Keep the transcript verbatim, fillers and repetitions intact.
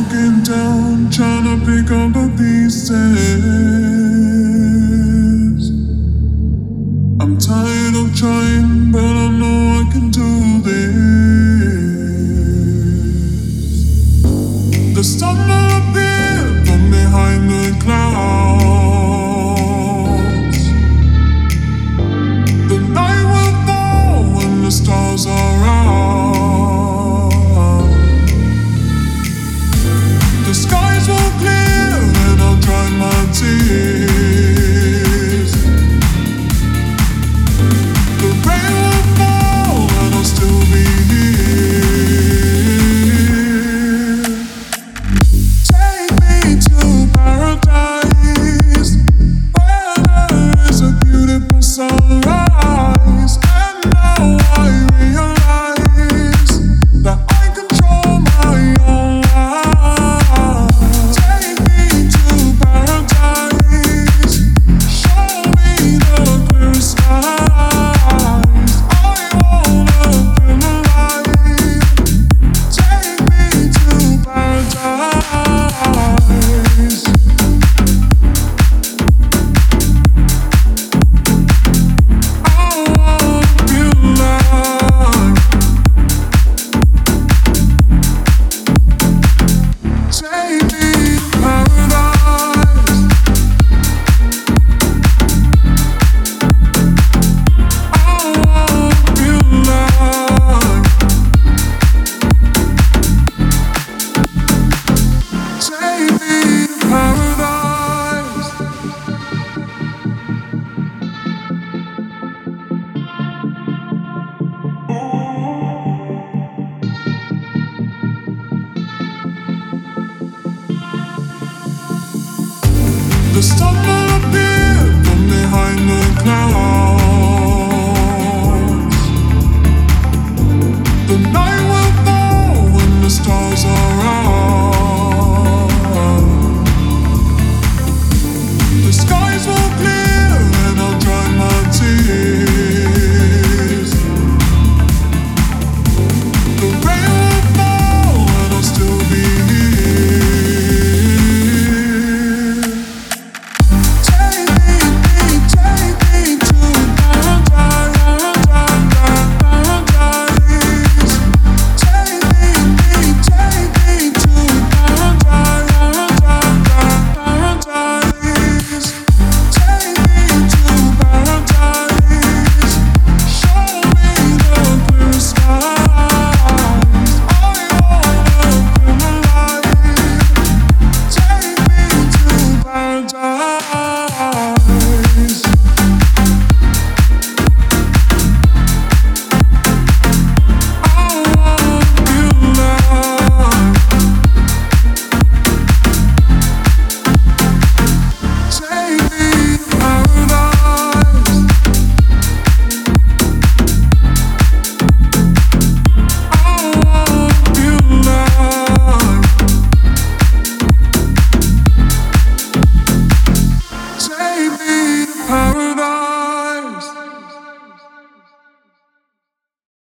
broken down, trying to pick up the pieces. I'm tired of trying, but I know I can do this. The sun will appear from behind the clouds. The night will fall when the stars are out. The skies will clear and I'll dry my tears. The rain will fall and I'll still be here. Take me to paradise, where there is a beautiful sunrise. And now I realize that I control my own life. Take me to paradise, show me the clear skies. I wanna feel alive. Take me to paradise. I wanna feel alive. Take me to paradise. I wanna feel alive. Take me to paradise. The sun will appear from behind the clouds.